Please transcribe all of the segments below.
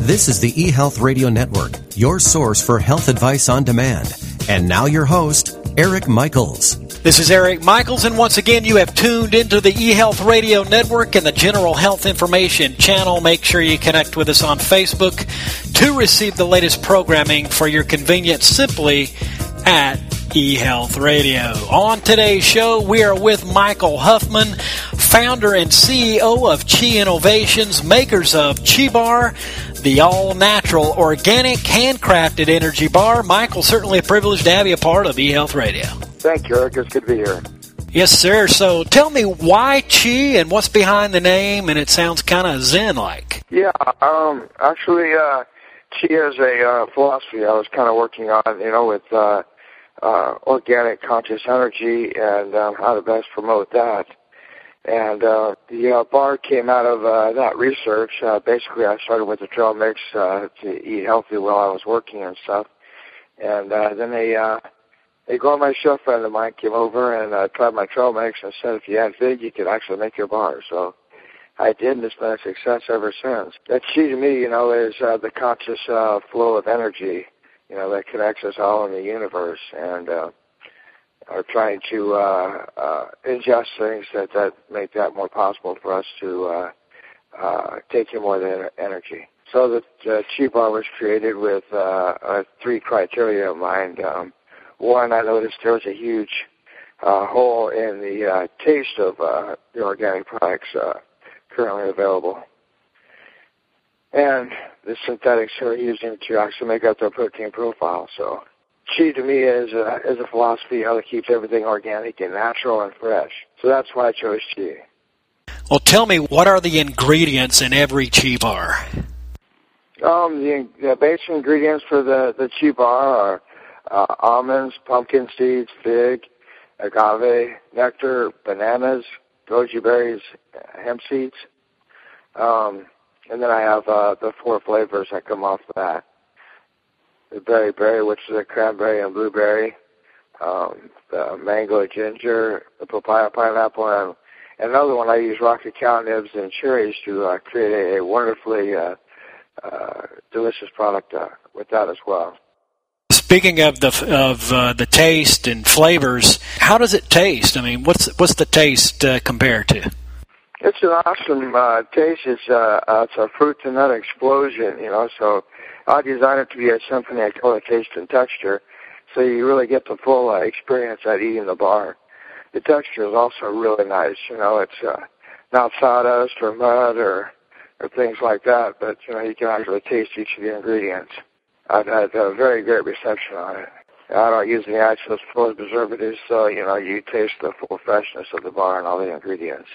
This is the eHealth Radio Network, your source for health advice on demand. And now your host, Eric Michaels. This is Eric Michaels, and once again, you have tuned into the eHealth Radio Network and the General Health Information Channel. Make sure you connect with us on Facebook to receive the latest programming for your convenience simply at eHealth Radio. On today's show, we are with Michael Huffman, founder and CEO of Chi Innovations, makers of Chi Bar, the all-natural, organic, handcrafted energy bar. Michael, certainly a privilege to have you a part of eHealth Radio. Thank you, Eric. It's good to be here. Yes, sir. So tell me why Chi and what's behind the name, and it sounds kind of Zen-like. Yeah, actually, Chi is a philosophy I was kind of working on, with organic conscious energy and how to best promote that. And the bar came out of that research. Basically, I started with the trail mix to eat healthy while I was working and stuff. And then a gourmet chef friend of mine came over and tried my trail mix and said if you had fig, you could actually make your bar. So I did, and it's been a success ever since. That Chi to me, is the conscious flow of energy, that connects us all in the universe, and are trying to ingest things that make that more possible for us to take in more than energy. So the Chi Bar was created with 3 criteria in mind. One, I noticed there was a huge hole in the taste of the organic products currently available, and the synthetics are using to actually make up their protein profile. So Chi to me is a philosophy that keeps everything organic and natural and fresh. So that's why I chose Chi. Well, tell me, what are the ingredients in every Chi Bar? The basic ingredients for the Chi Bar are almonds, pumpkin seeds, fig, agave, nectar, bananas, goji berries, hemp seeds. And then I have the 4 flavors that come off of that. The berry, which is a cranberry and blueberry, the mango ginger, the papaya pineapple, and another one I use rocky cow nibs and cherries to create a wonderfully delicious product with that as well. Speaking of the taste and flavors, how does it taste? I mean, what's the taste compared to? It's an awesome taste. It's a fruit to nut explosion, so I designed it to be a symphony of color, taste, and texture, so you really get the full experience at eating the bar. The texture is also really nice. It's not sawdust or mud or things like that, but, you can actually taste each of the ingredients. I've had a very great reception on it. I don't use any access full preservatives, so, you taste the full freshness of the bar and all the ingredients.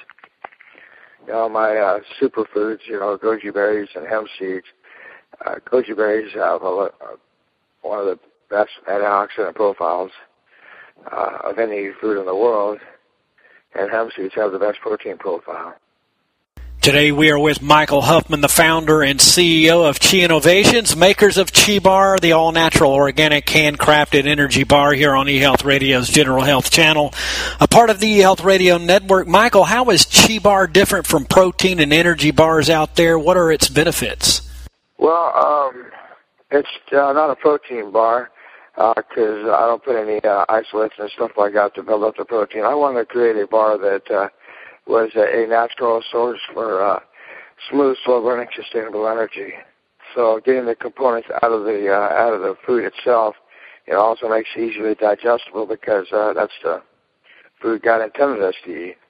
My superfoods, goji berries and hemp seeds. Goji berries have one of the best antioxidant profiles of any food in the world, and hemp seeds have the best protein profile. Today we are with Michael Huffman, the founder and CEO of Chi Innovations, makers of Chi Bar, the all-natural, organic, handcrafted energy bar here on eHealth Radio's General Health Channel, a part of the eHealth Radio Network. Michael, how is Chi Bar different from protein and energy bars out there? What are its benefits? Well, it's not a protein bar because I don't put any isolates and stuff like that to build up the protein. I want to create a bar that was a natural source for smooth, slow-burning, sustainable energy. So getting the components out of the food itself, it also makes it easily digestible because that's the food God intended us to eat.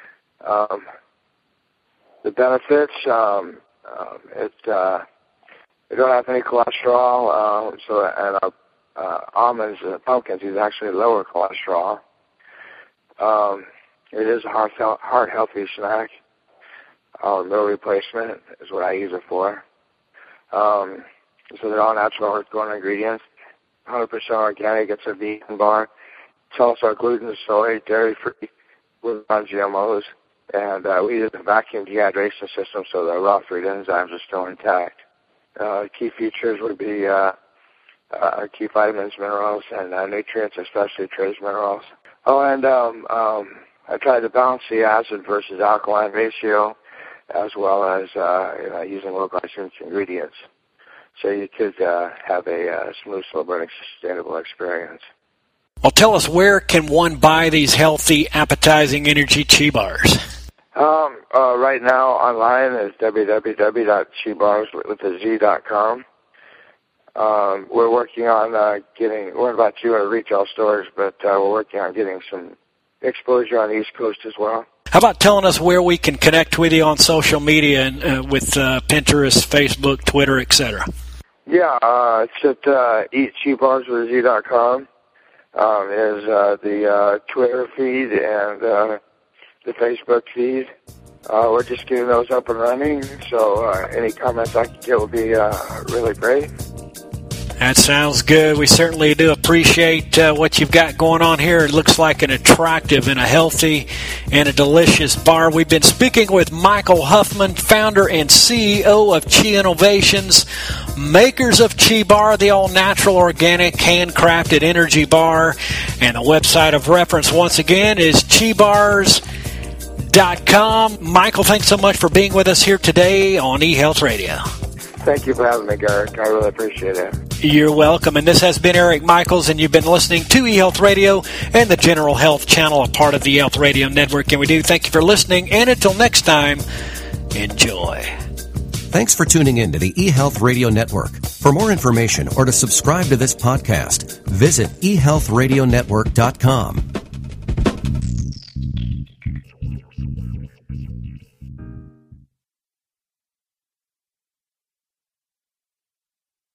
The benefits, they don't have any cholesterol, and almonds and pumpkins is actually lower cholesterol. It is a heart-healthy snack. Meal replacement is what I use it for. So they're all natural organic ingredients. 100% organic. It's a vegan bar. It's also gluten, soy, dairy-free, with non-GMOs. And we use a vacuum dehydration system so the raw food enzymes are still intact. Key features would be key vitamins, minerals, and nutrients, especially trace minerals. Oh, and I tried to balance the acid versus alkaline ratio, as well as using low glycemic ingredients. so you could have a smooth, slow-burning, sustainable experience. Well, tell us, where can one buy these healthy, appetizing energy chi bars? Right now, online is www.chibars.com. We're working on we're about 200 retail stores, but we're working on getting some exposure on the East Coast as well. How about telling us where we can connect with you on social media and with Pinterest, Facebook, Twitter, etc.? Yeah, it's at eatchibarswithz.com. Is the Twitter feed and the Facebook feed. We're just getting those up and running, so any comments I can get will be really great. That sounds good. We certainly do appreciate what you've got going on here. It looks like an attractive and a healthy and a delicious bar. We've been speaking with Michael Huffman, founder and CEO of Chi Innovations, makers of Chi Bar, the all-natural, organic, handcrafted energy bar. And the website of reference, once again, is chibars.com. Michael, thanks so much for being with us here today on eHealth Radio. Thank you for having me, Garrett. I really appreciate it. You're welcome. And this has been Eric Michaels, and you've been listening to eHealth Radio and the General Health Channel, a part of the eHealth Radio Network. And we do thank you for listening. And until next time, enjoy. Thanks for tuning in to the eHealth Radio Network. For more information or to subscribe to this podcast, visit eHealthRadioNetwork.com.